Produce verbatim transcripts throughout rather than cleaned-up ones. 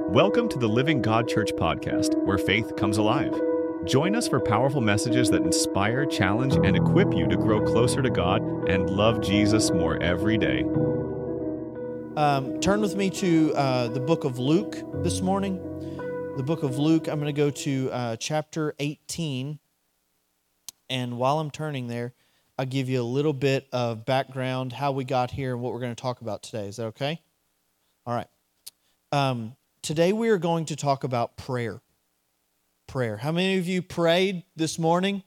Welcome to the Living God Church podcast, where faith comes alive. Join us for powerful messages that inspire, challenge, and equip you to grow closer to God and love Jesus more every day. Um, turn with me to uh, the book of Luke this morning. The book of Luke, I'm going to go to uh, chapter eighteen. And while I'm turning there, I'll give you a little bit of background, how we got here, and what we're going to talk about today. Is that okay? All right. Um, today we are going to talk about prayer. Prayer. How many of you prayed this morning?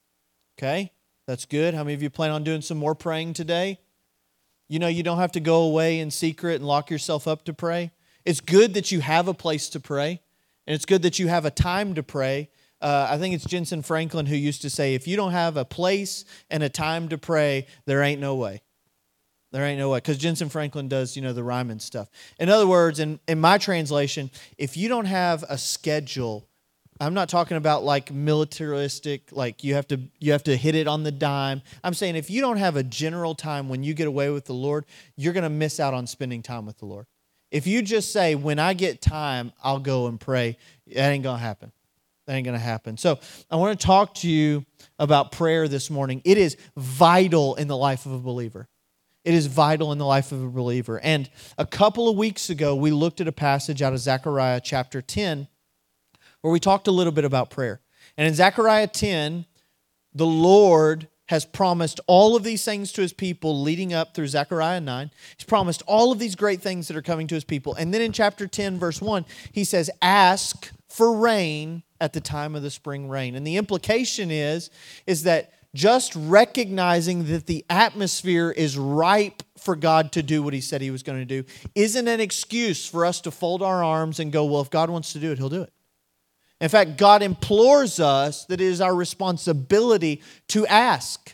Okay, that's good. How many of you plan on doing some more praying today? You know, you don't have to go away in secret and lock yourself up to pray. It's good that you have a place to pray, and it's good that you have a time to pray. Uh, I think it's Jensen Franklin who used to say, if you don't have a place and a time to pray, there ain't no way. There ain't no way. Because Jensen Franklin does, you know, the rhyming stuff. In other words, in, in my translation, if you don't have a schedule, I'm not talking about like militaristic, like you have to you have to hit it on the dime. I'm saying if you don't have a general time when you get away with the Lord, you're going to miss out on spending time with the Lord. If you just say, when I get time, I'll go and pray, that ain't going to happen. That ain't going to happen. So I want to talk to you about prayer this morning. It is vital in the life of a believer. It is vital in the life of a believer. And a couple of weeks ago, we looked at a passage out of Zechariah chapter ten, where we talked a little bit about prayer. And in Zechariah ten, the Lord has promised all of these things to His people leading up through Zechariah nine. He's promised all of these great things that are coming to His people. And then in chapter ten, verse one, He says, ask for rain at the time of the spring rain. And the implication is, is that just recognizing that the atmosphere is ripe for God to do what He said He was going to do isn't an excuse for us to fold our arms and go, well, if God wants to do it, He'll do it. In fact, God implores us that it is our responsibility to ask.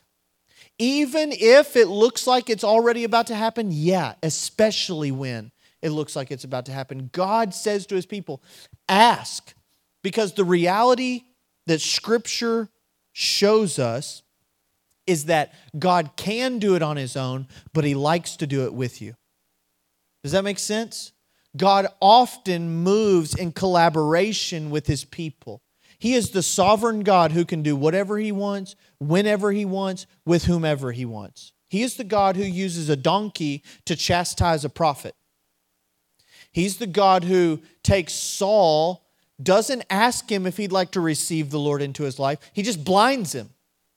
Even if it looks like it's already about to happen, yeah, especially when it looks like it's about to happen. God says to His people, ask. Because the reality that Scripture shows us is that God can do it on His own, but He likes to do it with you. Does that make sense? God often moves in collaboration with His people. He is the sovereign God who can do whatever He wants, whenever He wants, with whomever He wants. He is the God who uses a donkey to chastise a prophet. He's the God who takes Saul, doesn't ask him if he'd like to receive the Lord into his life. He just blinds him.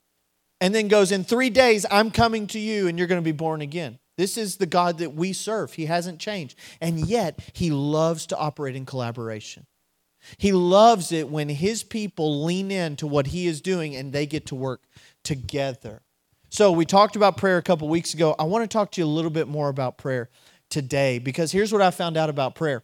And then goes, in three days, I'm coming to you and you're going to be born again. This is the God that we serve. He hasn't changed. And yet, He loves to operate in collaboration. He loves it when His people lean into what He is doing and they get to work together. So we talked about prayer a couple weeks ago. I want to talk to you a little bit more about prayer today, because here's what I found out about prayer.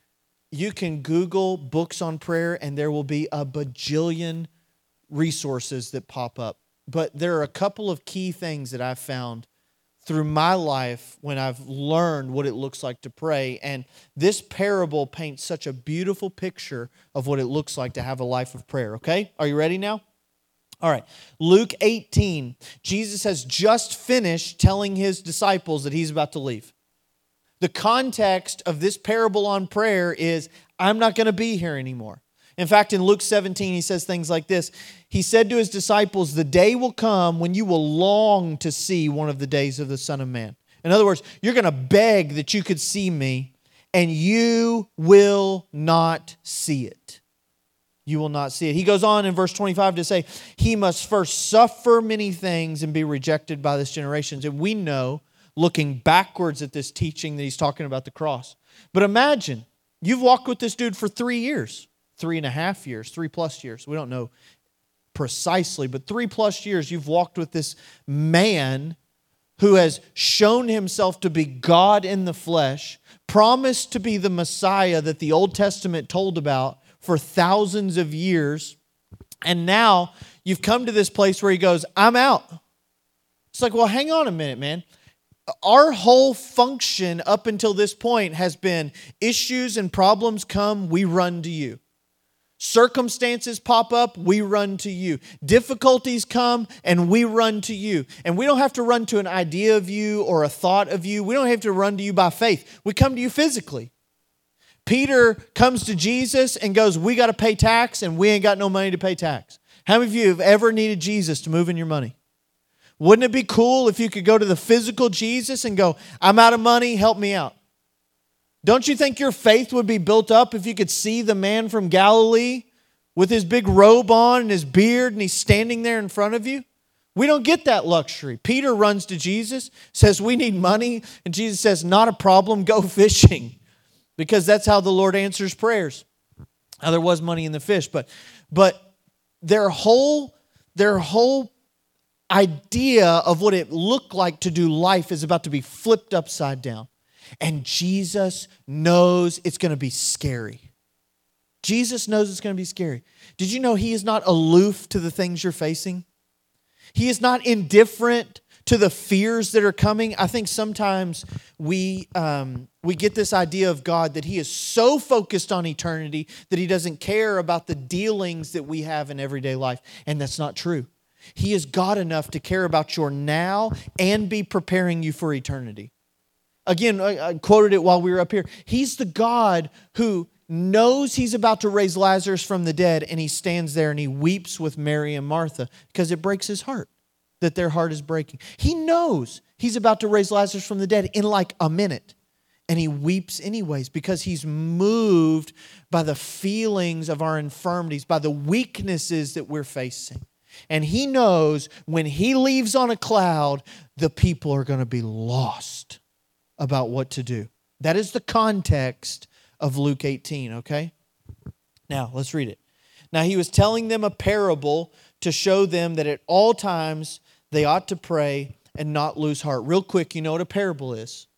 You can Google books on prayer and there will be a bajillion resources that pop up. But there are a couple of key things that I've found through my life when I've learned what it looks like to pray. And this parable paints such a beautiful picture of what it looks like to have a life of prayer, okay? Are you ready now? All right. Luke eighteen, Jesus has just finished telling His disciples that He's about to leave. The context of this parable on prayer is, I'm not going to be here anymore. In fact, in Luke seventeen, He says things like this. He said to His disciples, the day will come when you will long to see one of the days of the Son of Man. In other words, you're going to beg that you could see me, and you will not see it. You will not see it. He goes on in verse twenty-five to say, He must first suffer many things and be rejected by this generation. And we know, looking backwards at this teaching, that He's talking about the cross. But imagine, you've walked with this dude for three years. Three and a half years, three plus years. We don't know precisely, but three plus years you've walked with this man who has shown Himself to be God in the flesh, promised to be the Messiah that the Old Testament told about for thousands of years, and now you've come to this place where He goes, I'm out. It's like, well, hang on a minute, man. Our whole function up until this point has been issues and problems come, we run to you. Circumstances pop up, we run to you. Difficulties come, and we run to you. And we don't have to run to an idea of you or a thought of you. We don't have to run to you by faith. We come to you physically. Peter comes to Jesus and goes, we got to pay tax, and we ain't got no money to pay tax. How many of you have ever needed Jesus to move in your money? Wouldn't it be cool if you could go to the physical Jesus and go, I'm out of money, help me out? Don't you think your faith would be built up if you could see the man from Galilee with his big robe on and his beard, and he's standing there in front of you? We don't get that luxury. Peter runs to Jesus, says, we need money, and Jesus says, not a problem, go fishing. Because that's how the Lord answers prayers. Now, there was money in the fish, but but their whole their whole idea of what it looked like to do life is about to be flipped upside down. And Jesus knows it's going to be scary. Jesus knows it's going to be scary. Did you know He is not aloof to the things you're facing? He is not indifferent to the fears that are coming. I think sometimes we um, we get this idea of God that He is so focused on eternity that He doesn't care about the dealings that we have in everyday life. And that's not true. He is God enough to care about your now and be preparing you for eternity. Again, I quoted it while we were up here. He's the God who knows He's about to raise Lazarus from the dead, and He stands there and He weeps with Mary and Martha because it breaks His heart that their heart is breaking. He knows He's about to raise Lazarus from the dead in like a minute, and He weeps anyways because He's moved by the feelings of our infirmities, by the weaknesses that we're facing. And He knows when He leaves on a cloud, the people are going to be lost about what to do. That is the context of Luke eighteen, okay? Now, let's read it. Now, He was telling them a parable to show them that at all times they ought to pray and not lose heart. Real quick, you know what a parable is?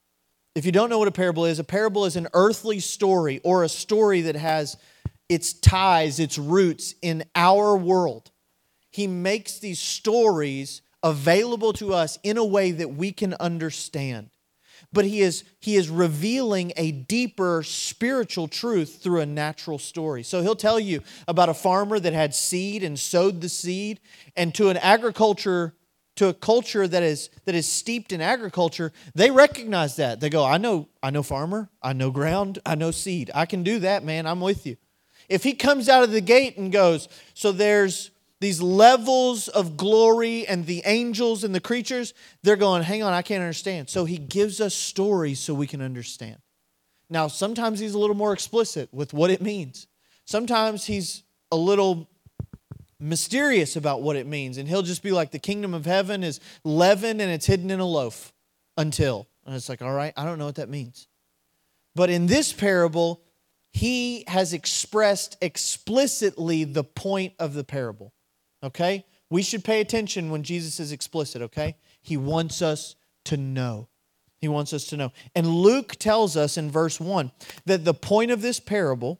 If you don't know what a parable is, a parable is an earthly story or a story that has its ties, its roots in our world. He makes these stories available to us in a way that we can understand. But he is, he is revealing a deeper spiritual truth through a natural story. So He'll tell you about a farmer that had seed and sowed the seed. And to an agriculture, to a culture that is that is steeped in agriculture, they recognize that. They go, I know, I know farmer, I know ground, I know seed. I can do that, man. I'm with you. If he comes out of the gate and goes, so there's these levels of glory and the angels and the creatures, they're going, hang on, I can't understand. So He gives us stories so we can understand. Now, sometimes He's a little more explicit with what it means. Sometimes He's a little mysterious about what it means. And He'll just be like, the kingdom of heaven is leaven and it's hidden in a loaf until. And it's like, all right, I don't know what that means. But in this parable, He has expressed explicitly the point of the parable. Okay? We should pay attention when Jesus is explicit, okay? He wants us to know. He wants us to know. And Luke tells us in verse one that the point of this parable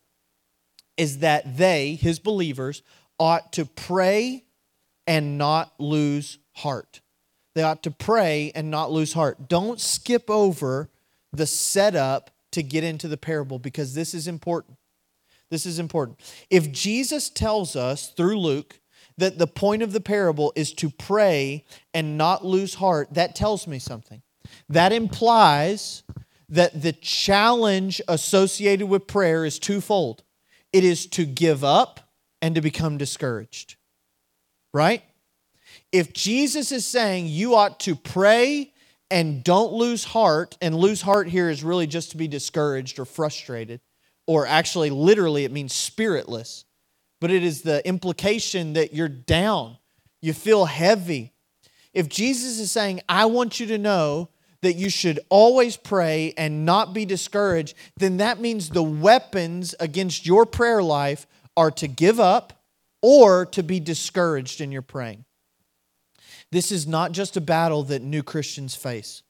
is that they, His believers, ought to pray and not lose heart. They ought to pray and not lose heart. Don't skip over the setup to get into the parable because this is important. This is important. If Jesus tells us through Luke that the point of the parable is to pray and not lose heart, that tells me something. That implies that the challenge associated with prayer is twofold. It is to give up and to become discouraged. Right? If Jesus is saying you ought to pray and don't lose heart, and lose heart here is really just to be discouraged or frustrated, or actually literally it means spiritless. But it is the implication that you're down. You feel heavy. If Jesus is saying, I want you to know that you should always pray and not be discouraged, then that means the weapons against your prayer life are to give up or to be discouraged in your praying. This is not just a battle that new Christians face.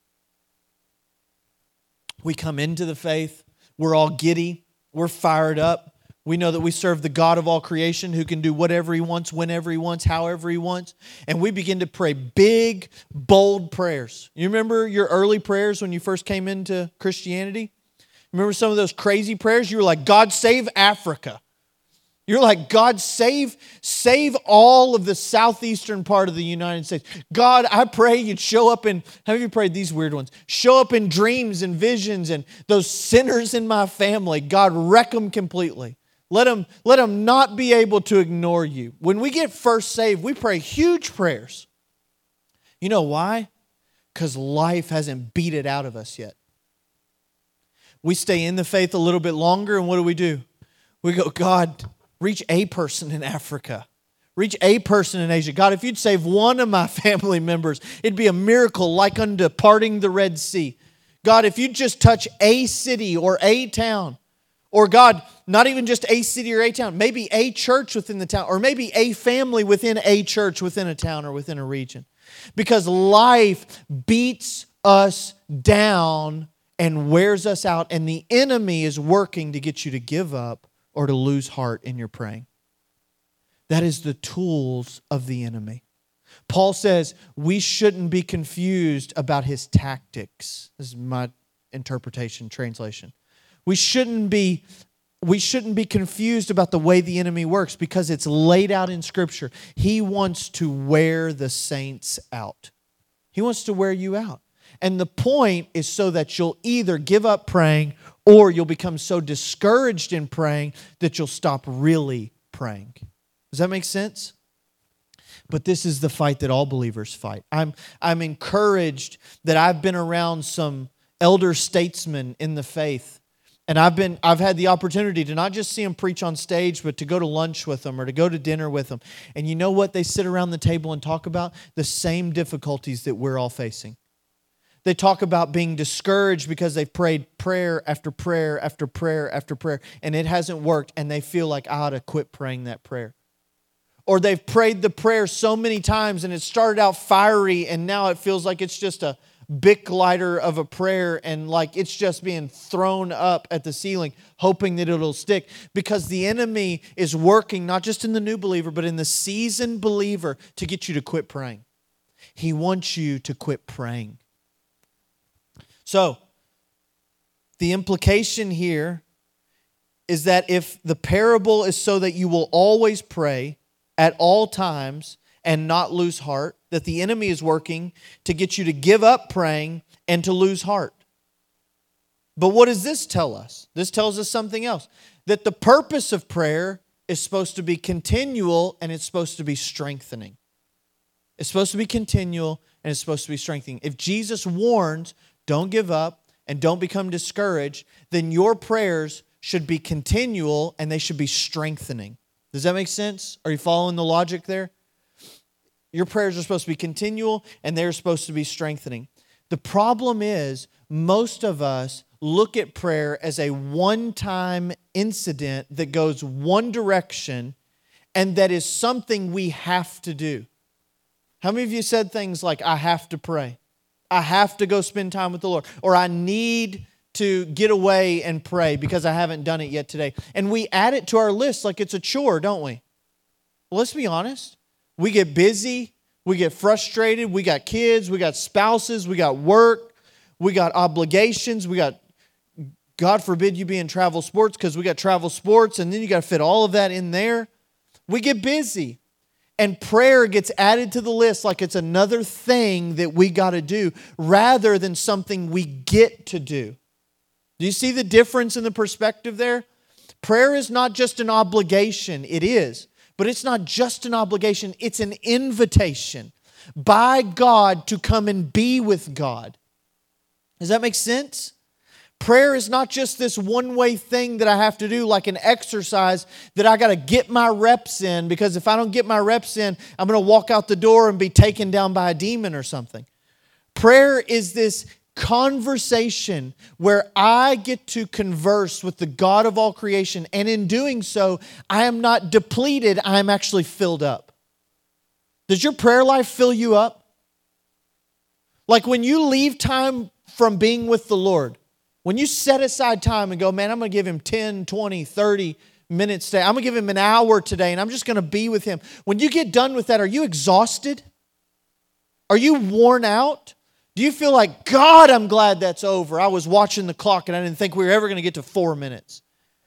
We come into the faith, we're all giddy, we're fired up. We know that we serve the God of all creation who can do whatever He wants, whenever He wants, however He wants. And we begin to pray big, bold prayers. You remember your early prayers when you first came into Christianity? Remember some of those crazy prayers? You were like, God save Africa. You're like, God, save, save all of the southeastern part of the United States. God, I pray you'd show up in, how have you prayed these weird ones? Show up in dreams and visions and those sinners in my family. God, wreck them completely. Let them, let them not be able to ignore you. When we get first saved, we pray huge prayers. You know why? Because life hasn't beat it out of us yet. We stay in the faith a little bit longer, and what do we do? We go, God, reach a person in Africa. Reach a person in Asia. God, if you'd save one of my family members, it'd be a miracle like unto parting the Red Sea. God, if you'd just touch a city or a town, or God, not even just a city or a town, maybe a church within the town, or maybe a family within a church within a town or within a region. Because life beats us down and wears us out, and the enemy is working to get you to give up or to lose heart in your praying. That is the tools of the enemy. Paul says we shouldn't be confused about his tactics. This is my interpretation, translation. We shouldn't be, we shouldn't be confused about the way the enemy works because it's laid out in Scripture. He wants to wear the saints out. He wants to wear you out. And the point is so that you'll either give up praying or you'll become so discouraged in praying that you'll stop really praying. Does that make sense? But this is the fight that all believers fight. I'm, I'm encouraged that I've been around some elder statesmen in the faith. And I've been, I've had the opportunity to not just see them preach on stage, but to go to lunch with them or to go to dinner with them. And you know what they sit around the table and talk about? The same difficulties that we're all facing. They talk about being discouraged because they've prayed prayer after prayer after prayer after prayer, and it hasn't worked, and they feel like I ought to quit praying that prayer. Or they've prayed the prayer so many times, and it started out fiery, and now it feels like it's just a Bic lighter of a prayer, and like it's just being thrown up at the ceiling, hoping that it'll stick. Because the enemy is working, not just in the new believer, but in the seasoned believer to get you to quit praying. He wants you to quit praying. So, the implication here is that if the parable is so that you will always pray at all times and not lose heart, that the enemy is working to get you to give up praying and to lose heart. But what does this tell us? This tells us something else. That the purpose of prayer is supposed to be continual and it's supposed to be strengthening. It's supposed to be continual and it's supposed to be strengthening. If Jesus warns, don't give up and don't become discouraged, then your prayers should be continual and they should be strengthening. Does that make sense? Are you following the logic there? Your prayers are supposed to be continual and they're supposed to be strengthening. The problem is most of us look at prayer as a one-time incident that goes one direction and that is something we have to do. How many of you said things like, I have to pray? I have to go spend time with the Lord. Or I need to get away and pray because I haven't done it yet today. And we add it to our list like it's a chore, don't we? Well, let's be honest. We get busy. We get frustrated. We got kids. We got spouses. We got work. We got obligations. We got, God forbid you be in travel sports because we got travel sports and then you got to fit all of that in there. We get busy. And prayer gets added to the list like it's another thing that we got to do rather than something we get to do. Do you see the difference in the perspective there? Prayer is not just an obligation. It is. But it's not just an obligation. It's an invitation by God to come and be with God. Does that make sense? Prayer is not just this one-way thing that I have to do, like an exercise that I got to get my reps in, because if I don't get my reps in, I'm going to walk out the door and be taken down by a demon or something. Prayer is this conversation where I get to converse with the God of all creation, and in doing so, I am not depleted, I am actually filled up. Does your prayer life fill you up? Like when you leave time from being with the Lord, when you set aside time and go, man, I'm going to give Him ten, twenty, thirty minutes today. I'm going to give Him an hour today and I'm just going to be with Him. When you get done with that, are you exhausted? Are you worn out? Do you feel like, God, I'm glad that's over. I was watching the clock and I didn't think we were ever going to get to four minutes.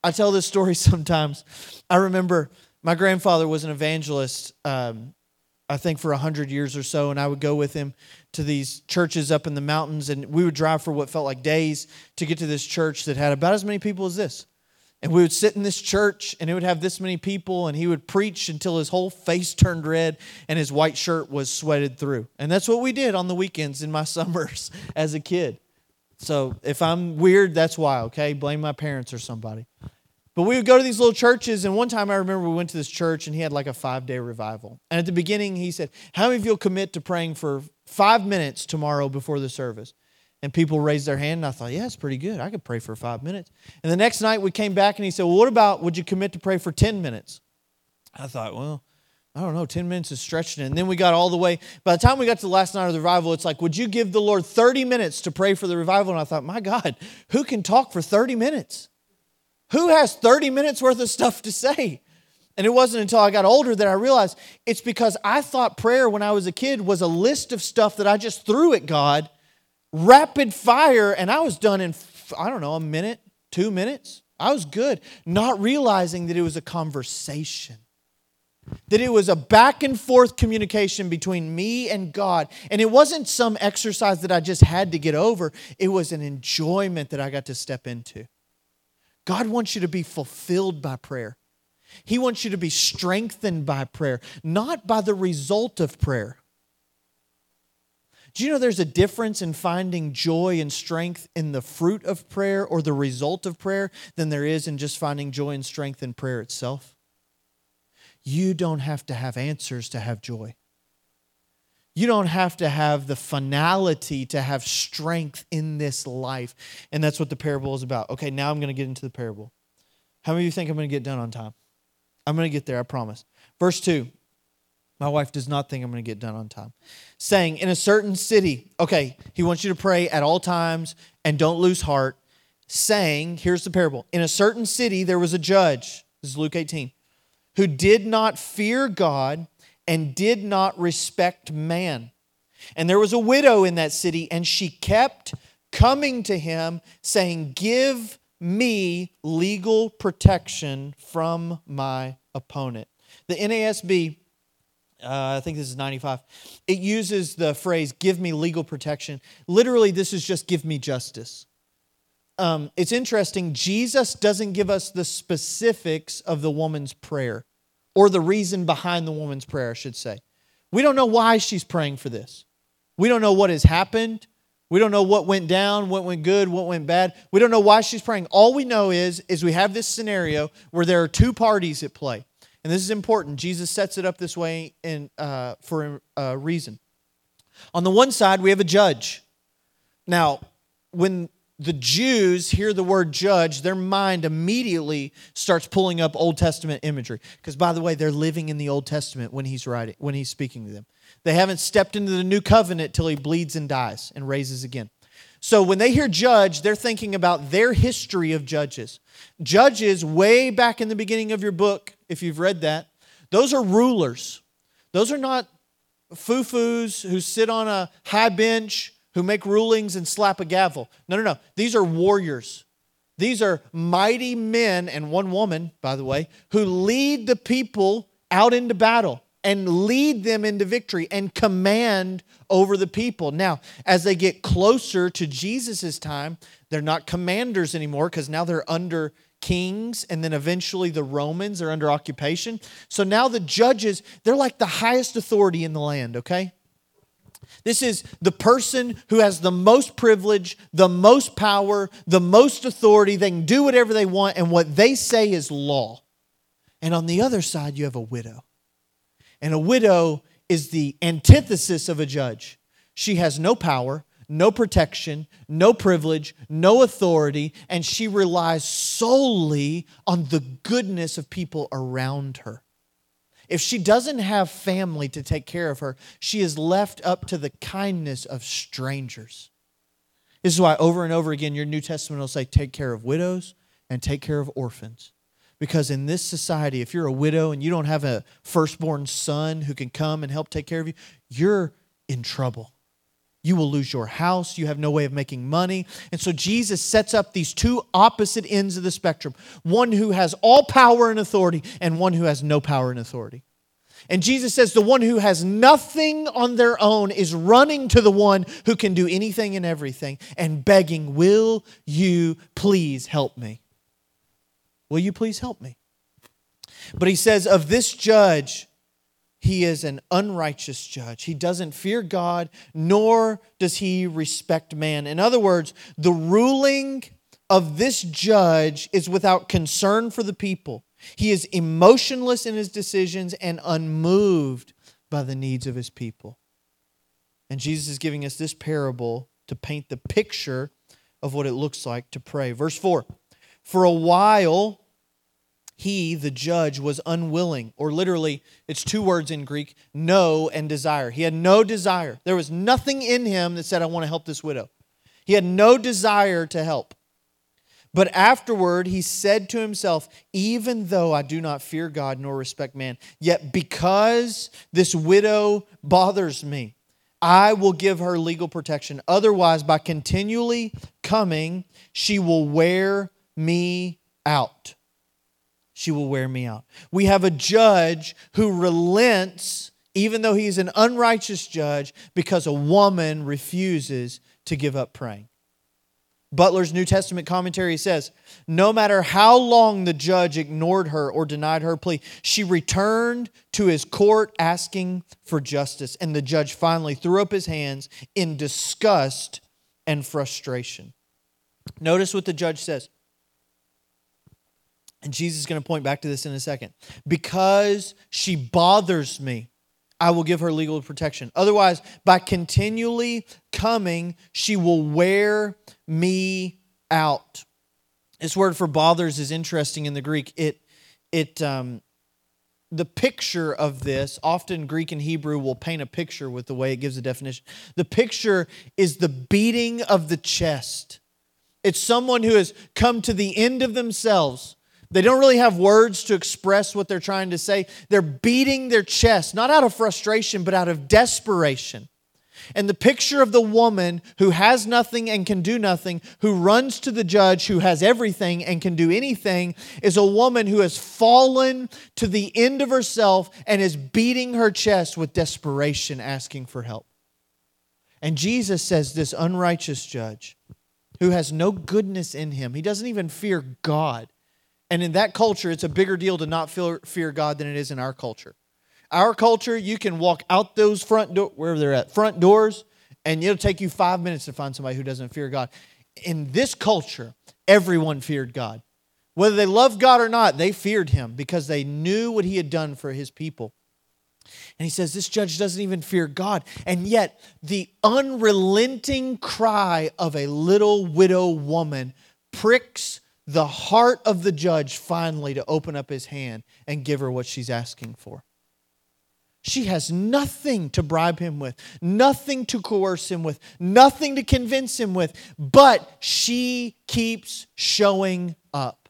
I tell this story sometimes. I remember my grandfather was an evangelist, um, I think for a hundred years or so, and I would go with him to these churches up in the mountains, and we would drive for what felt like days to get to this church that had about as many people as this. And we would sit in this church, and it would have this many people, and he would preach until his whole face turned red and his white shirt was sweated through. And that's what we did on the weekends in my summers as a kid. So if I'm weird, that's why, okay? Blame my parents or somebody. But we would go to these little churches, and one time I remember we went to this church, and he had like a five-day revival. And at the beginning, he said, how many of you will commit to praying for five minutes tomorrow before the service? And people raised their hand, and I thought, yeah, it's pretty good. I could pray for five minutes. And the next night we came back, and he said, well, what about, would you commit to pray for ten minutes? I thought, well, I don't know, ten minutes is stretching it. And then we got all the way, by the time we got to the last night of the revival, it's like, would you give the Lord thirty minutes to pray for the revival? And I thought, my God, who can talk for thirty minutes? Who has thirty minutes worth of stuff to say? And it wasn't until I got older that I realized it's because I thought prayer when I was a kid was a list of stuff that I just threw at God, rapid fire, and I was done in, I don't know, a minute, two minutes. I was good, not realizing that it was a conversation, that it was a back and forth communication between me and God. And it wasn't some exercise that I just had to get over. It was an enjoyment that I got to step into. God wants you to be fulfilled by prayer. He wants you to be strengthened by prayer, not by the result of prayer. Do you know there's a difference in finding joy and strength in the fruit of prayer or the result of prayer than there is in just finding joy and strength in prayer itself? You don't have to have answers to have joy. You don't have to have the finality to have strength in this life. And that's what the parable is about. Okay, now I'm going to get into the parable. How many of you think I'm going to get done on time? I'm going to get there, I promise. Verse two. My wife does not think I'm going to get done on time. Saying, in a certain city, okay, he wants you to pray at all times and don't lose heart. Saying, here's the parable. In a certain city, there was a judge, this is Luke eighteen, who did not fear God and did not respect man. And there was a widow in that city, and she kept coming to him, saying, give me legal protection from my opponent. The N A S B, Uh, I think this is ninety-five. It uses the phrase, give me legal protection. Literally, this is just give me justice. Um, it's interesting, Jesus doesn't give us the specifics of the woman's prayer or the reason behind the woman's prayer, I should say. We don't know why she's praying for this. We don't know what has happened. We don't know what went down, what went good, what went bad. We don't know why she's praying. All we know is, is we have this scenario where there are two parties at play. And this is important. Jesus sets it up this way in, uh, for a reason. On the one side, we have a judge. Now, when the Jews hear the word judge, their mind immediately starts pulling up Old Testament imagery. Because, by the way, they're living in the Old Testament when he's writing, when he's speaking to them. They haven't stepped into the new covenant till he bleeds and dies and raises again. So when they hear judge, they're thinking about their history of judges. Judges, way back in the beginning of your book, if you've read that, those are rulers. Those are not foo-foos who sit on a high bench, who make rulings and slap a gavel. No, no, no. These are warriors. These are mighty men, and one woman, by the way, who lead the people out into battle and lead them into victory and command over the people. Now, as they get closer to Jesus' time, they're not commanders anymore because now they're under kings, and then eventually the Romans are under occupation. So now the judges, they're like the highest authority in the land, okay? This is the person who has the most privilege, the most power, the most authority. They can do whatever they want, and what they say is law. And on the other side, you have a widow. And a widow is the antithesis of a judge. She has no power, no protection, no privilege, no authority, and she relies solely on the goodness of people around her. If she doesn't have family to take care of her, she is left up to the kindness of strangers. This is why over and over again your New Testament will say, take care of widows and take care of orphans. Because in this society, if you're a widow and you don't have a firstborn son who can come and help take care of you, you're in trouble. You will lose your house. You have no way of making money. And so Jesus sets up these two opposite ends of the spectrum. One who has all power and authority and one who has no power and authority. And Jesus says the one who has nothing on their own is running to the one who can do anything and everything and begging, will you please help me? Will you please help me? But he says of this judge, he is an unrighteous judge. He doesn't fear God, nor does he respect man. In other words, the ruling of this judge is without concern for the people. He is emotionless in his decisions and unmoved by the needs of his people. And Jesus is giving us this parable to paint the picture of what it looks like to pray. Verse four, for a while, he, the judge, was unwilling, or literally, it's two words in Greek, no and desire. He had no desire. There was nothing in him that said, I want to help this widow. He had no desire to help. But afterward, he said to himself, even though I do not fear God nor respect man, yet because this widow bothers me, I will give her legal protection. Otherwise, by continually coming, she will wear me out. She will wear me out. We have a judge who relents, even though he's an unrighteous judge, because a woman refuses to give up praying. Butler's New Testament commentary says, no matter how long the judge ignored her or denied her plea, she returned to his court asking for justice. And the judge finally threw up his hands in disgust and frustration. Notice what the judge says. And Jesus is going to point back to this in a second. Because she bothers me, I will give her legal protection. Otherwise, by continually coming, she will wear me out. This word for bothers is interesting in the Greek. It, it, um, the picture of this, often Greek and Hebrew will paint a picture with the way it gives a definition. The picture is the beating of the chest. It's someone who has come to the end of themselves. They don't really have words to express what they're trying to say. They're beating their chest, not out of frustration, but out of desperation. And the picture of the woman who has nothing and can do nothing, who runs to the judge who has everything and can do anything, is a woman who has fallen to the end of herself and is beating her chest with desperation, asking for help. And Jesus says this unrighteous judge, who has no goodness in him, he doesn't even fear God. And in that culture, it's a bigger deal to not fear, fear God than it is in our culture. Our culture, you can walk out those front doors, wherever they're at, front doors, and it'll take you five minutes to find somebody who doesn't fear God. In this culture, everyone feared God. Whether they loved God or not, they feared Him because they knew what He had done for His people. And he says this judge doesn't even fear God. And yet, the unrelenting cry of a little widow woman pricks the heart of the judge finally to open up his hand and give her what she's asking for. She has nothing to bribe him with, nothing to coerce him with, nothing to convince him with, but she keeps showing up.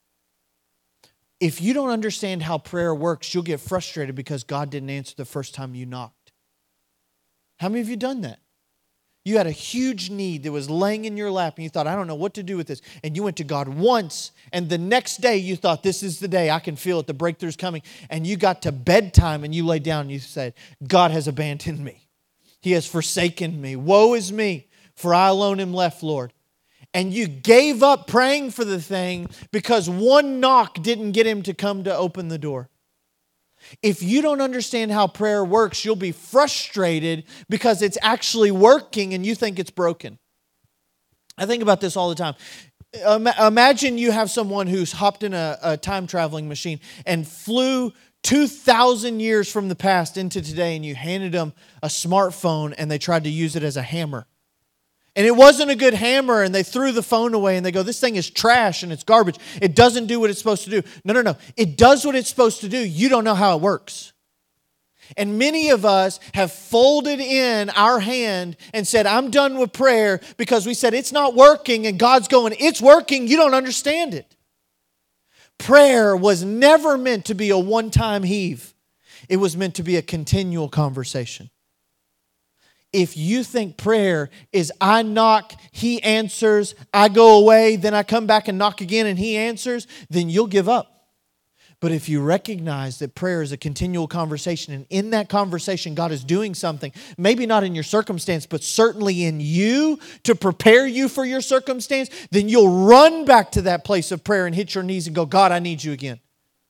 If you don't understand how prayer works, you'll get frustrated because God didn't answer the first time you knocked. How many of you done that? You had a huge need that was laying in your lap and you thought, I don't know what to do with this. And you went to God once and the next day you thought, this is the day, I can feel it, the breakthrough's coming. And you got to bedtime and you lay down and you said, God has abandoned me. He has forsaken me. Woe is me, for I alone am left, Lord. And you gave up praying for the thing because one knock didn't get him to come to open the door. If you don't understand how prayer works, you'll be frustrated because it's actually working and you think it's broken. I think about this all the time. Imagine you have someone who's hopped in a, a time traveling machine and flew two thousand years from the past into today, and you handed them a smartphone and they tried to use it as a hammer. And it wasn't a good hammer, and they threw the phone away, and they go, this thing is trash and it's garbage. It doesn't do what it's supposed to do. No, no, no. It does what it's supposed to do. You don't know how it works. And many of us have folded in our hand and said, I'm done with prayer because we said it's not working, and God's going, it's working. You don't understand it. Prayer was never meant to be a one-time heave. It was meant to be a continual conversation. If you think prayer is I knock, He answers, I go away, then I come back and knock again and He answers, then you'll give up. But if you recognize that prayer is a continual conversation, and in that conversation God is doing something, maybe not in your circumstance, but certainly in you to prepare you for your circumstance, then you'll run back to that place of prayer and hit your knees and go, God, I need you again.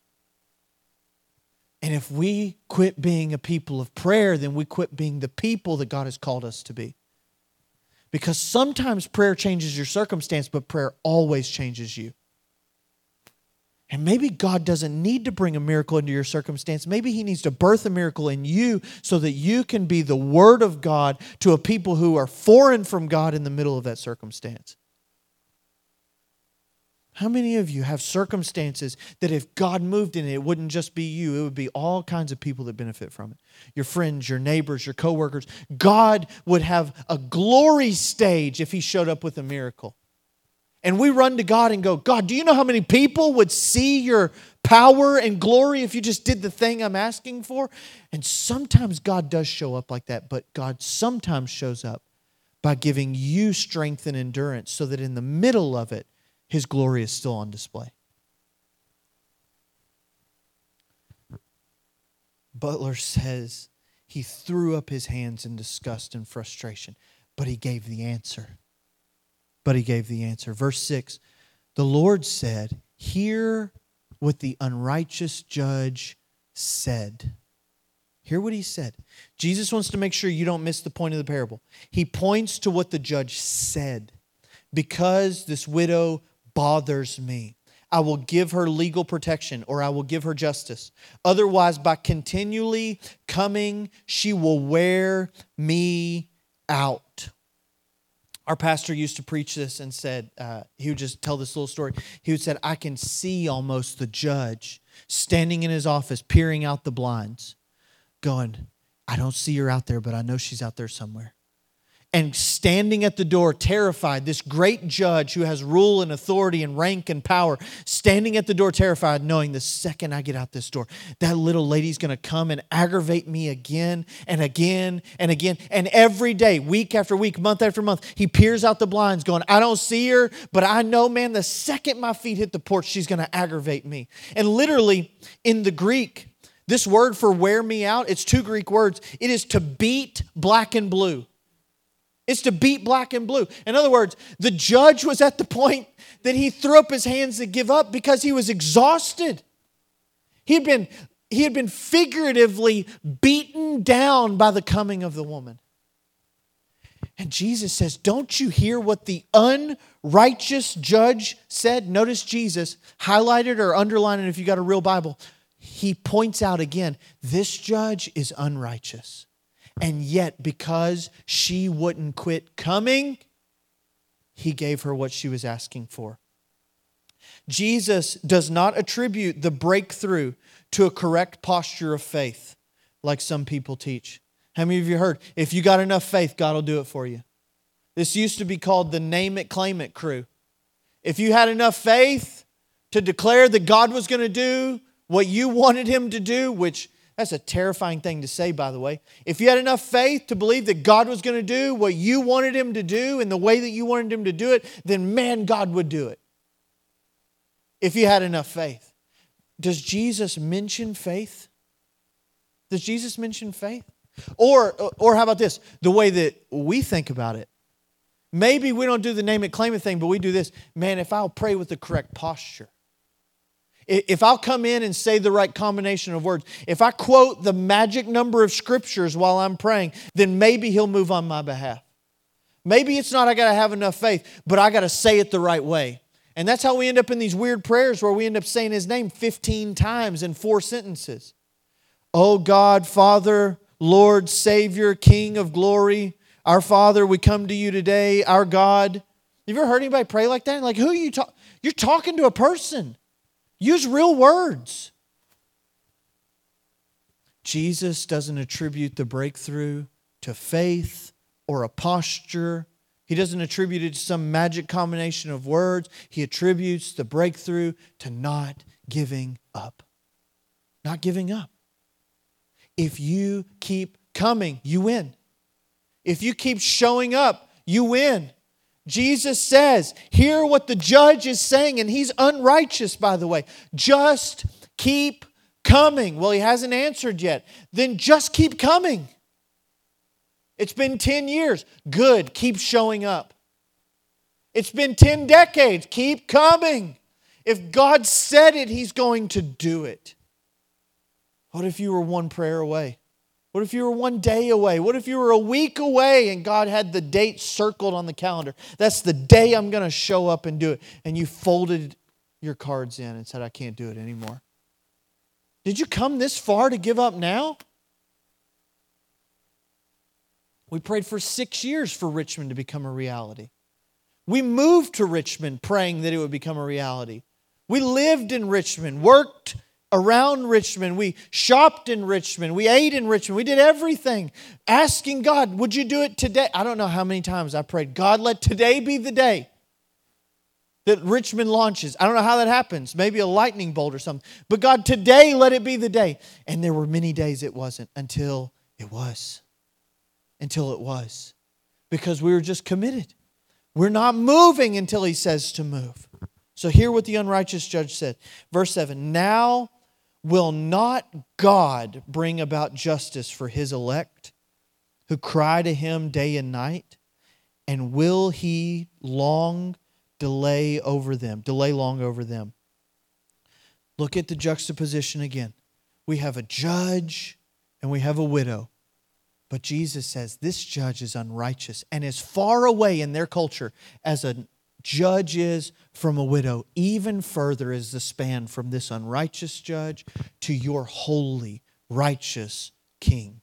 And if we quit being a people of prayer, then we quit being the people that God has called us to be. Because sometimes prayer changes your circumstance, but prayer always changes you. And maybe God doesn't need to bring a miracle into your circumstance. Maybe He needs to birth a miracle in you so that you can be the Word of God to a people who are foreign from God in the middle of that circumstance. How many of you have circumstances that if God moved in it, it wouldn't just be you, it would be all kinds of people that benefit from it? Your friends, your neighbors, your coworkers. God would have a glory stage if He showed up with a miracle. And we run to God and go, God, do you know how many people would see your power and glory if you just did the thing I'm asking for? And sometimes God does show up like that, but God sometimes shows up by giving you strength and endurance so that in the middle of it, His glory is still on display. Butler says he threw up his hands in disgust and frustration, but he gave the answer. But he gave the answer. Verse six, the Lord said, hear what the unrighteous judge said. Hear what he said. Jesus wants to make sure you don't miss the point of the parable. He points to what the judge said. Because this widow bothers me, I will give her legal protection, or I will give her justice. Otherwise, by continually coming, she will wear me out. Our pastor used to preach this and said, uh, he would just tell this little story. He would say, I can see almost the judge standing in his office, peering out the blinds, going, I don't see her out there, but I know she's out there somewhere. And standing at the door, terrified, this great judge who has rule and authority and rank and power, standing at the door, terrified, knowing the second I get out this door, that little lady's going to come and aggravate me again and again and again. And every day, week after week, month after month, he peers out the blinds going, I don't see her, but I know, man, the second my feet hit the porch, she's going to aggravate me. And literally, in the Greek, this word for wear me out, it's two Greek words. It is to beat black and blue. It's to beat black and blue. In other words, the judge was at the point that he threw up his hands to give up because he was exhausted. He had been, he had been figuratively beaten down by the coming of the woman. And Jesus says, don't you hear what the unrighteous judge said? Notice Jesus, highlighted or underlined it if you got a real Bible. He points out again, this judge is unrighteous. And yet, because she wouldn't quit coming, He gave her what she was asking for. Jesus does not attribute the breakthrough to a correct posture of faith, like some people teach. How many of you heard, if you got enough faith, God will do it for you? This used to be called the name it, claim it crew. If you had enough faith to declare that God was going to do what you wanted Him to do, which that's a terrifying thing to say, by the way. If you had enough faith to believe that God was going to do what you wanted Him to do in the way that you wanted Him to do it, then man, God would do it. If you had enough faith. Does Jesus mention faith? Does Jesus mention faith? Or, or how about this? The way that we think about it. Maybe we don't do the name it, claim it thing, but we do this. Man, if I'll pray with the correct posture. If I'll come in and say the right combination of words, if I quote the magic number of scriptures while I'm praying, then maybe He'll move on my behalf. Maybe it's not I got to have enough faith, but I got to say it the right way. And that's how we end up in these weird prayers where we end up saying His name fifteen times in four sentences. Oh God, Father, Lord, Savior, King of glory, our Father, we come to you today, our God. Have you ever heard anybody pray like that? Like, who are you talking? You're talking to a person. Use real words. Jesus doesn't attribute the breakthrough to faith or a posture. He doesn't attribute it to some magic combination of words. He attributes the breakthrough to not giving up. Not giving up. If you keep coming, you win. If you keep showing up, you win. Jesus says, hear what the judge is saying, and he's unrighteous, by the way. Just keep coming. Well, he hasn't answered yet. Then just keep coming. It's been ten years. Good. Keep showing up. It's been ten decades. Keep coming. If God said it, He's going to do it. What if you were one prayer away? What if you were one day away? What if you were a week away and God had the date circled on the calendar? That's the day I'm going to show up and do it. And you folded your cards in and said, I can't do it anymore. Did you come this far to give up now? We prayed for six years for Richmond to become a reality. We moved to Richmond praying that it would become a reality. We lived in Richmond, worked around Richmond. We shopped in Richmond. We ate in Richmond. We did everything. Asking God, would you do it today? I don't know how many times I prayed, God, let today be the day that Richmond launches. I don't know how that happens. Maybe a lightning bolt or something. But God, today let it be the day. And there were many days it wasn't until it was. Until it was. Because we were just committed. We're not moving until He says to move. So hear what the unrighteous judge said. Verse seven, now will not God bring about justice for His elect who cry to Him day and night? And will He long delay over them, delay long over them? Look at the juxtaposition again. We have a judge and we have a widow. But Jesus says this judge is unrighteous and as far away in their culture as a judge is from a widow. Even further is the span from this unrighteous judge to your holy, righteous king.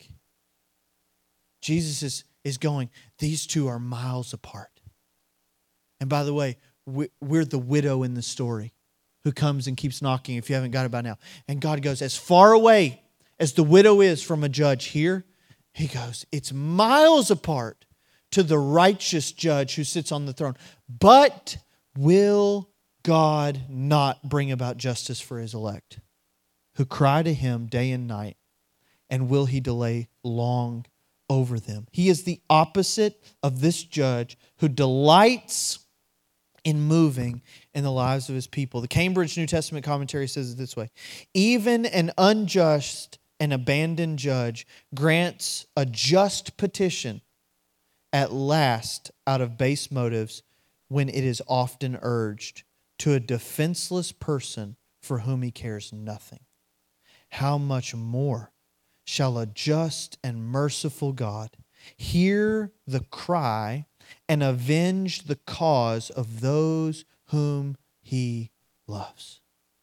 Jesus is, is going, these two are miles apart. And by the way, we're the widow in the story who comes and keeps knocking if you haven't got it by now. And God goes, as far away as the widow is from a judge here, He goes, it's miles apart to the righteous judge who sits on the throne. But will God not bring about justice for His elect, who cry to Him day and night, and will He delay long over them? He is the opposite of this judge who delights in moving in the lives of His people. The Cambridge New Testament commentary says it this way: even an unjust and abandoned judge grants a just petition at last out of base motives when it is often urged to a defenseless person for whom he cares nothing. How much more shall a just and merciful God hear the cry and avenge the cause of those whom He loves?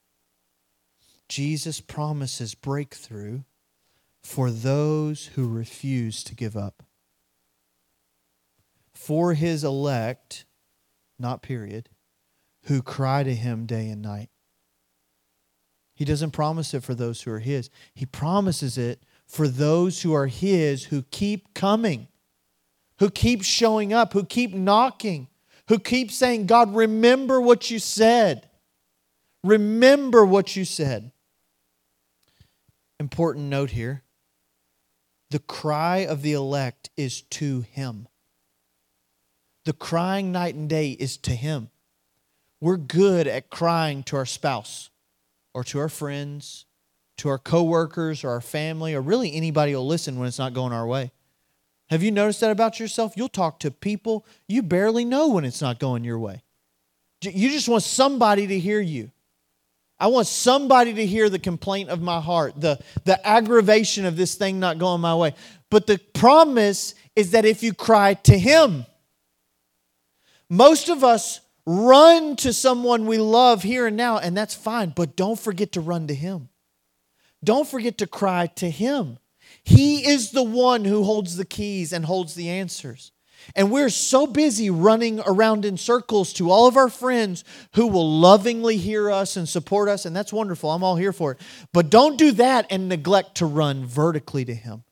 Jesus promises breakthrough for those who refuse to give up. For His elect, not period, who cry to Him day and night. He doesn't promise it for those who are His. He promises it for those who are His, who keep coming, who keep showing up, who keep knocking, who keep saying, God, remember what you said. Remember what you said. Important note here. The cry of the elect is to Him. The crying night and day is to Him. We're good at crying to our spouse or to our friends, to our coworkers or our family, or really anybody who'll listen when it's not going our way. Have you noticed that about yourself? You'll talk to people you barely know when it's not going your way. You just want somebody to hear you. I want somebody to hear the complaint of my heart, the, the aggravation of this thing not going my way. But the promise is that if you cry to Him, most of us run to someone we love here and now, and that's fine. But don't forget to run to Him. Don't forget to cry to Him. He is the one who holds the keys and holds the answers. And we're so busy running around in circles to all of our friends who will lovingly hear us and support us, and that's wonderful. I'm all here for it. But don't do that and neglect to run vertically to Him.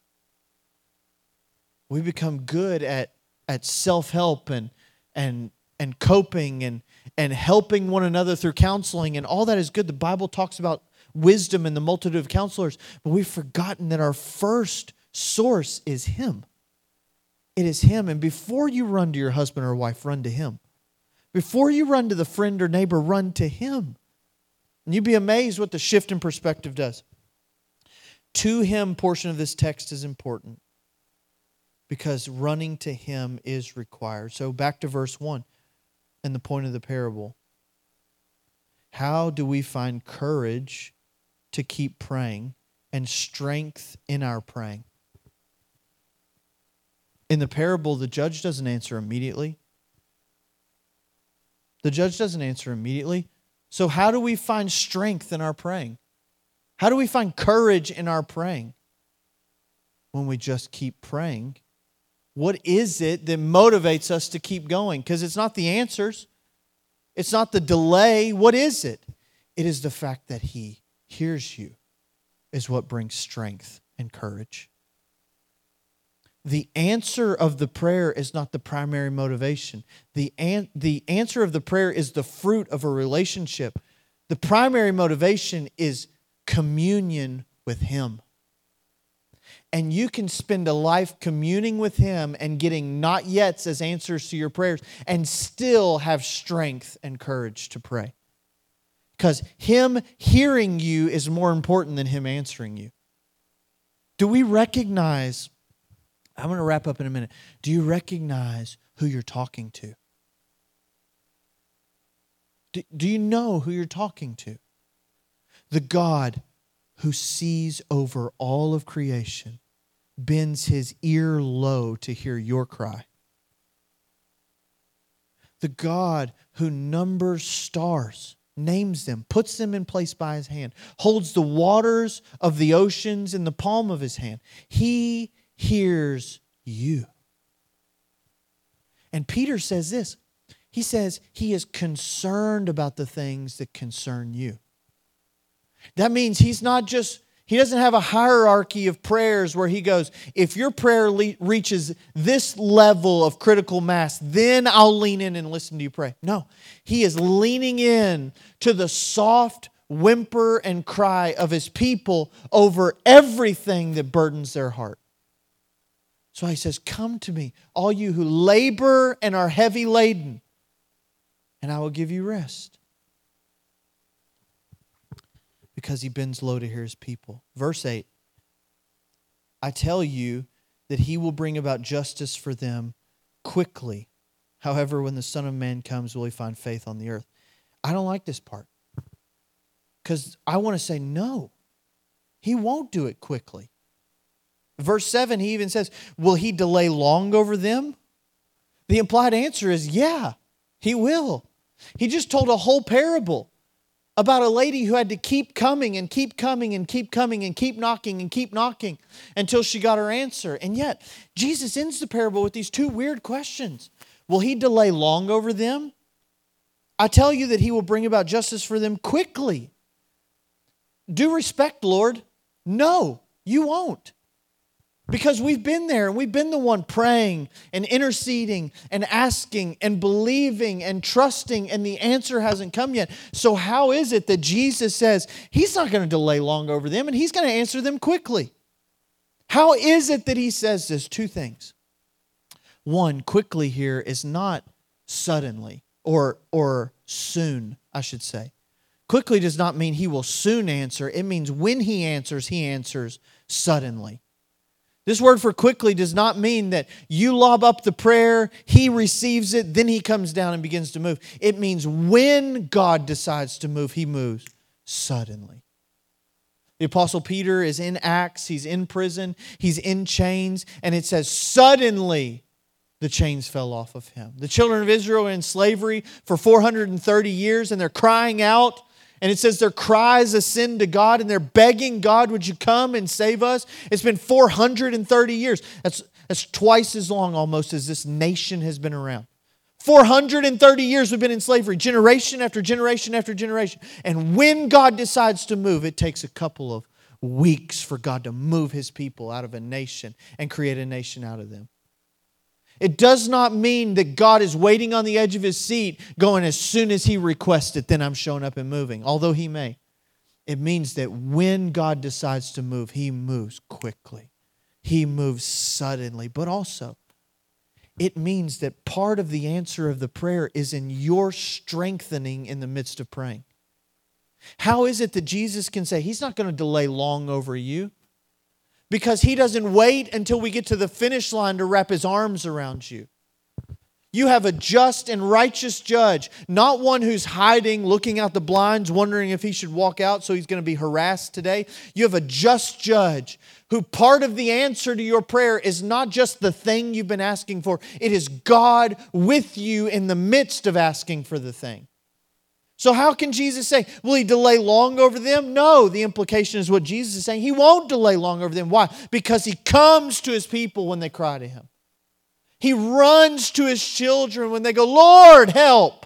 We become good at, at self-help and, and, and coping and, and helping one another through counseling, and all that is good. The Bible talks about wisdom and the multitude of counselors, but we've forgotten that our first source is Him. It is Him. And before you run to your husband or wife, run to Him. Before you run to the friend or neighbor, run to Him. And you'd be amazed what the shift in perspective does. To Him portion of this text is important because running to Him is required. So back to verse one and the point of the parable. How do we find courage to keep praying and strength in our praying? In the parable, the judge doesn't answer immediately. The judge doesn't answer immediately. So how do we find strength in our praying? How do we find courage in our praying? When we just keep praying. What is it that motivates us to keep going? Because it's not the answers. It's not the delay. What is it? It is the fact that He hears you is what brings strength and courage. The answer of the prayer is not the primary motivation. The, an- the answer of the prayer is the fruit of a relationship. The primary motivation is communion with Him. And you can spend a life communing with Him and getting not yets as answers to your prayers and still have strength and courage to pray. Because Him hearing you is more important than Him answering you. Do we recognize, I'm going to wrap up in a minute. Do you recognize who you're talking to? Do, do you know who you're talking to? The God who sees over all of creation bends His ear low to hear your cry. The God who numbers stars, names them, puts them in place by His hand, holds the waters of the oceans in the palm of His hand. He hears you. And Peter says this. He says He is concerned about the things that concern you. That means He's not just, He doesn't have a hierarchy of prayers where He goes, if your prayer le- reaches this level of critical mass, then I'll lean in and listen to you pray. No, He is leaning in to the soft whimper and cry of His people over everything that burdens their heart. So He says, come to me, all you who labor and are heavy laden, and I will give you rest. Because He bends low to hear His people. Verse eight, I tell you that He will bring about justice for them quickly. However, when the Son of Man comes, will He find faith on the earth? I don't like this part. Because I want to say no. He won't do it quickly. Verse seven, He even says, will He delay long over them? The implied answer is, yeah, He will. He just told a whole parable about a lady who had to keep coming and keep coming and keep coming and keep knocking and keep knocking until she got her answer. And yet, Jesus ends the parable with these two weird questions. Will He delay long over them? I tell you that He will bring about justice for them quickly. Due respect, Lord. No, you won't. Because we've been there and we've been the one praying and interceding and asking and believing and trusting, and the answer hasn't come yet. So how is it that Jesus says He's not going to delay long over them and He's going to answer them quickly? How is it that He says this? Two things. One, quickly here is not suddenly or, or soon, I should say. Quickly does not mean He will soon answer. It means when He answers, He answers suddenly. This word for quickly does not mean that you lob up the prayer, He receives it, then He comes down and begins to move. It means when God decides to move, He moves suddenly. The Apostle Peter is in Acts, he's in prison, he's in chains, and it says suddenly the chains fell off of him. The children of Israel are in slavery for four hundred thirty years, and they're crying out. And it says their cries ascend to God, and they're begging God, would you come and save us? It's been four hundred thirty years. That's, that's twice as long almost as this nation has been around. four hundred thirty years we've been in slavery, generation after generation after generation. And when God decides to move, it takes a couple of weeks for God to move His people out of a nation and create a nation out of them. It does not mean that God is waiting on the edge of His seat, going, as soon as He requests it, then I'm showing up and moving, although He may. It means that when God decides to move, He moves quickly. He moves suddenly, but also it means that part of the answer of the prayer is in your strengthening in the midst of praying. How is it that Jesus can say He's not going to delay long over you? Because He doesn't wait until we get to the finish line to wrap His arms around you. You have a just and righteous judge, not one who's hiding, looking out the blinds, wondering if he should walk out so he's going to be harassed today. You have a just judge who part of the answer to your prayer is not just the thing you've been asking for. It is God with you in the midst of asking for the thing. So how can Jesus say, will He delay long over them? No, the implication is what Jesus is saying. He won't delay long over them. Why? Because He comes to His people when they cry to Him. He runs to His children when they go, Lord, help.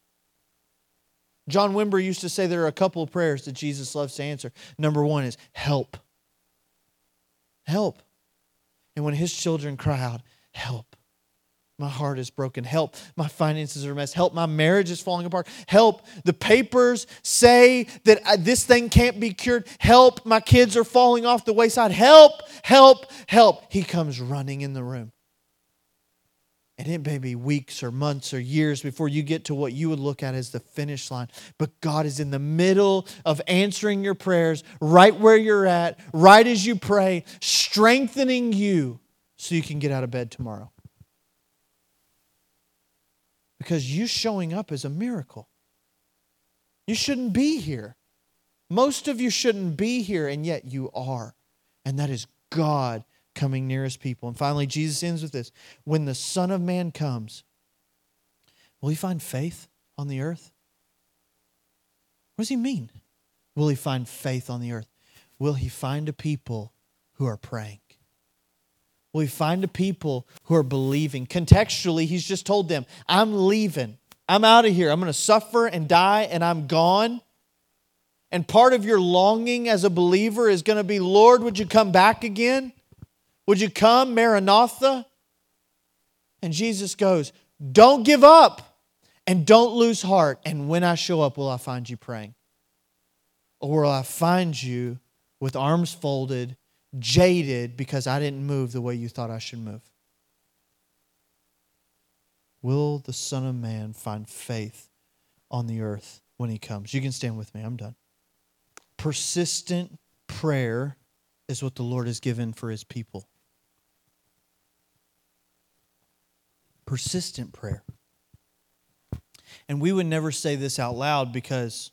John Wimber used to say there are a couple of prayers that Jesus loves to answer. Number one is help. Help. And when His children cry out, help. My heart is broken. Help. My finances are a mess. Help. My marriage is falling apart. Help. The papers say that this thing can't be cured. Help. My kids are falling off the wayside. Help. Help. Help. He comes running in the room. And it may be weeks or months or years before you get to what you would look at as the finish line. But God is in the middle of answering your prayers right where you're at, right as you pray, strengthening you so you can get out of bed tomorrow. Because you showing up is a miracle. You shouldn't be here. Most of you shouldn't be here, and yet you are. And that is God coming near His people. And finally, Jesus ends with this. When the Son of Man comes, will He find faith on the earth? What does He mean? Will He find faith on the earth? Will He find a people who are praying? Will He find a people who are believing? Contextually, He's just told them, I'm leaving. I'm out of here. I'm going to suffer and die and I'm gone. And part of your longing as a believer is going to be, Lord, would you come back again? Would you come, Maranatha? And Jesus goes, don't give up and don't lose heart. And when I show up, will I find you praying? Or will I find you with arms folded, jaded because I didn't move the way you thought I should move? Will the Son of Man find faith on the earth when He comes? You can stand with me. I'm done. Persistent prayer is what the Lord has given for His people. Persistent prayer. And we would never say this out loud because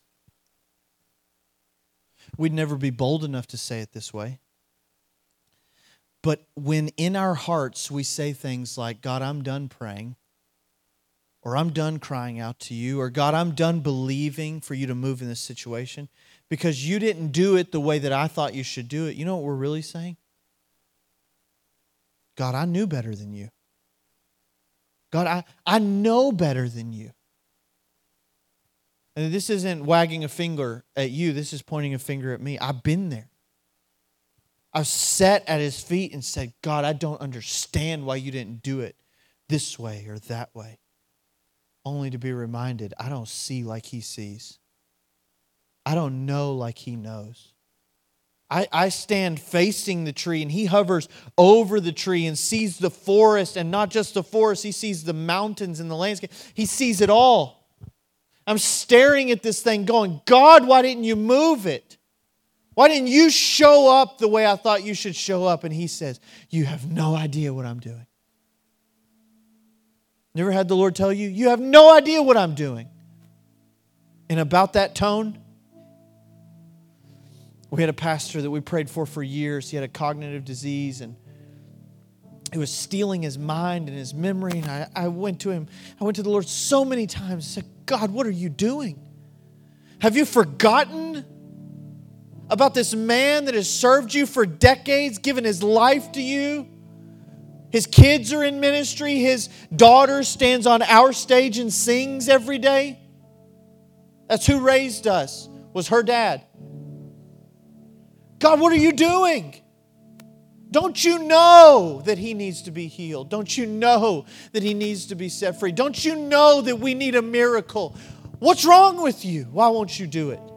we'd never be bold enough to say it this way. But when in our hearts we say things like, God, I'm done praying, or I'm done crying out to you, or God, I'm done believing for you to move in this situation because you didn't do it the way that I thought you should do it. You know what we're really saying? God, I knew better than you. God, I, I know better than you. And this isn't wagging a finger at you. This is pointing a finger at me. I've been there. I've sat at His feet and said, God, I don't understand why you didn't do it this way or that way. Only to be reminded, I don't see like He sees. I don't know like He knows. I, I stand facing the tree and He hovers over the tree and sees the forest, and not just the forest, He sees the mountains and the landscape. He sees it all. I'm staring at this thing going, God, why didn't you move it? Why didn't you show up the way I thought you should show up? And He says, you have no idea what I'm doing. Never had the Lord tell you, you have no idea what I'm doing? And about that tone, we had a pastor that we prayed for for years. He had a cognitive disease and it was stealing his mind and his memory. And I, I went to him, I went to the Lord so many times and said, God, what are you doing? Have you forgotten about this man that has served you for decades, given his life to you? His kids are in ministry. His daughter stands on our stage and sings every day. That's who raised us, was her dad. God, what are you doing? Don't you know that he needs to be healed? Don't you know that he needs to be set free? Don't you know that we need a miracle? What's wrong with you? Why won't you do it?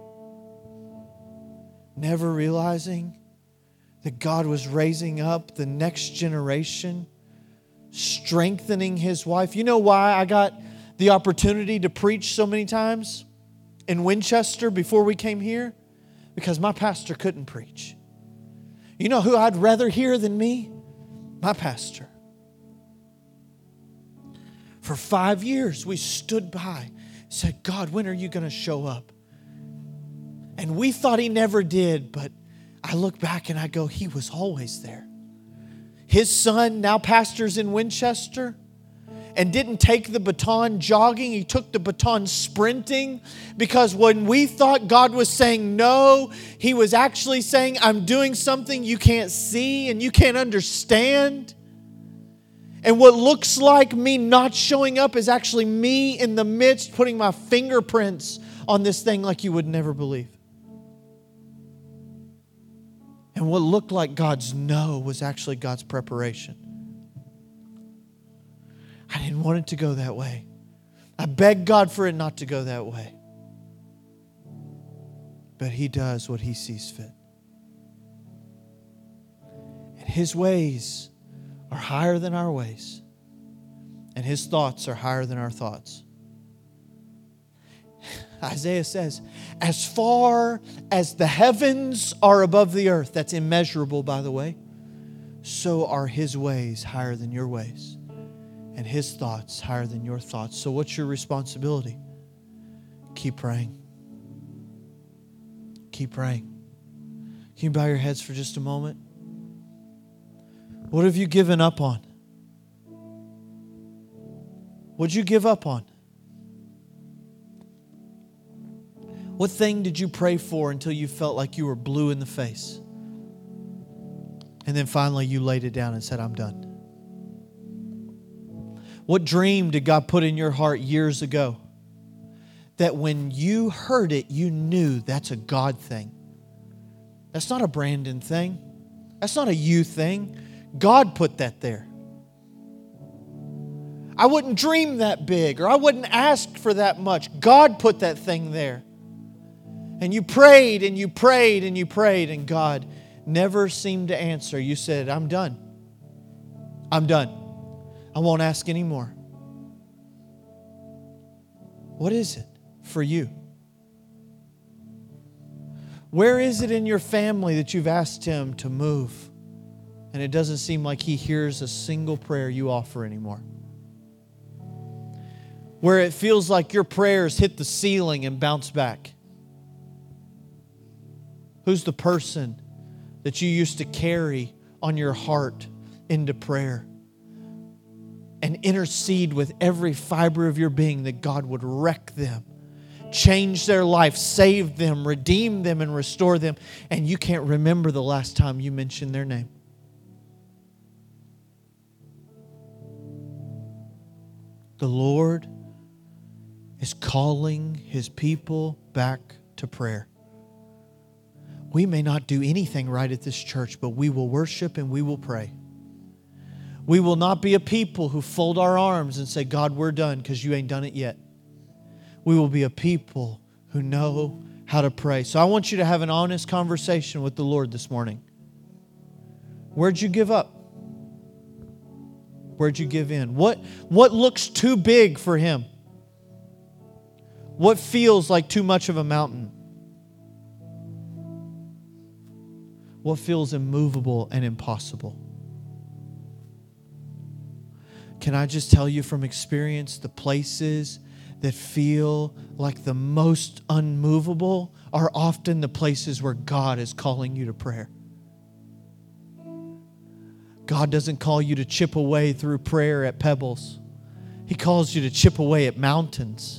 Never realizing that God was raising up the next generation strengthening his wife. You know why I got the opportunity to preach so many times in Winchester before we came here? Because my pastor couldn't preach. You know who I'd rather hear than me? My pastor. For five years, we stood by, said, God, when are you going to show up? And we thought he never did, but I look back and I go, he was always there. His son now pastors in Winchester and didn't take the baton jogging. He took the baton sprinting, because when we thought God was saying no, he was actually saying, I'm doing something you can't see and you can't understand. And what looks like me not showing up is actually me in the midst putting my fingerprints on this thing like you would never believe. And what looked like God's no was actually God's preparation. I didn't want it to go that way. I begged God for it not to go that way. But he does what he sees fit. And his ways are higher than our ways. And his thoughts are higher than our thoughts. Isaiah says, as far as the heavens are above the earth, that's immeasurable, by the way, so are his ways higher than your ways, and his thoughts higher than your thoughts. So what's your responsibility? Keep praying. Keep praying. Can you bow your heads for just a moment? What have you given up on? What'd you give up on? What thing did you pray for until you felt like you were blue in the face? And then finally you laid it down and said, I'm done. What dream did God put in your heart years ago that when you heard it, you knew that's a God thing? That's not a Brandon thing. That's not a you thing. God put that there. I wouldn't dream that big, or I wouldn't ask for that much. God put that thing there. And you prayed and you prayed and you prayed, and God never seemed to answer. You said, I'm done. I'm done. I won't ask anymore. What is it for you? Where is it in your family that you've asked Him to move, and it doesn't seem like He hears a single prayer you offer anymore? Where it feels like your prayers hit the ceiling and bounce back? Who's the person that you used to carry on your heart into prayer and intercede with every fiber of your being that God would wreck them, change their life, save them, redeem them, and restore them, and you can't remember the last time you mentioned their name? The Lord is calling His people back to prayer. We may not do anything right at this church, but we will worship and we will pray. We will not be a people who fold our arms and say, God, we're done, because you ain't done it yet. We will be a people who know how to pray. So I want you to have an honest conversation with the Lord this morning. Where'd you give up? Where'd you give in? What, what looks too big for Him? What feels like too much of a mountain? What feels immovable and impossible? Can I just tell you from experience, the places that feel like the most unmovable are often the places where God is calling you to prayer. God doesn't call you to chip away through prayer at pebbles. He calls you to chip away at mountains.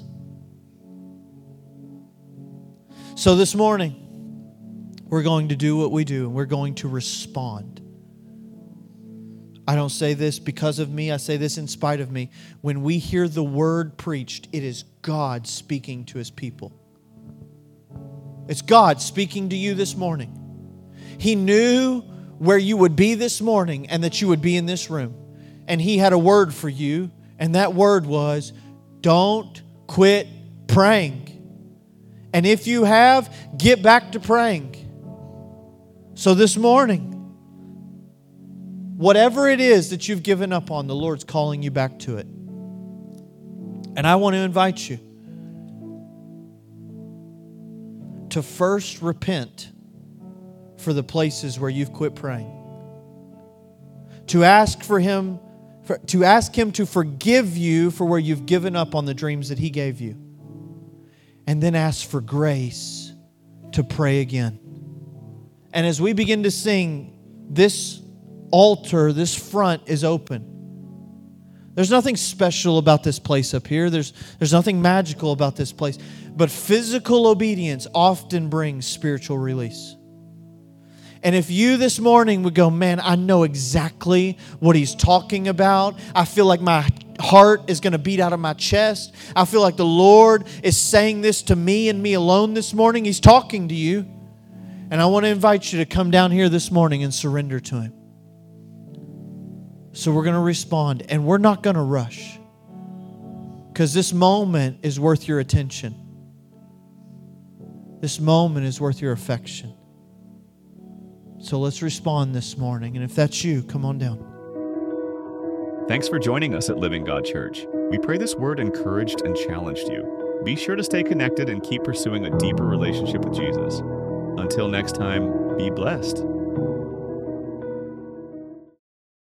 So this morning, we're going to do what we do, and we're going to respond. I don't say this because of me. I say this in spite of me. When we hear the word preached, it is God speaking to His people. It's God speaking to you this morning. He knew where you would be this morning and that you would be in this room. And He had a word for you, and that word was, don't quit praying. And if you have, get back to praying. So this morning, Whatever it is that you've given up on, the Lord's calling you back to it. And I want to invite you to first repent for the places where you've quit praying. To ask for Him, for, to ask Him to forgive you for where you've given up on the dreams that He gave you. And then ask for grace to pray again. And as we begin to sing, this altar, this front is open. There's nothing special about this place up here. There's, there's nothing magical about this place. But physical obedience often brings spiritual release. And if you this morning would go, man, I know exactly what he's talking about. I feel like my heart is going to beat out of my chest. I feel like the Lord is saying this to me and me alone this morning. He's talking to you. And I want to invite you to come down here this morning and surrender to Him. So we're going to respond, and we're not going to rush, because this moment is worth your attention. This moment is worth your affection. So let's respond this morning. And if that's you, come on down. Thanks for joining us at Living God Church. We pray this word encouraged and challenged you. Be sure to stay connected and keep pursuing a deeper relationship with Jesus. Until next time, be blessed.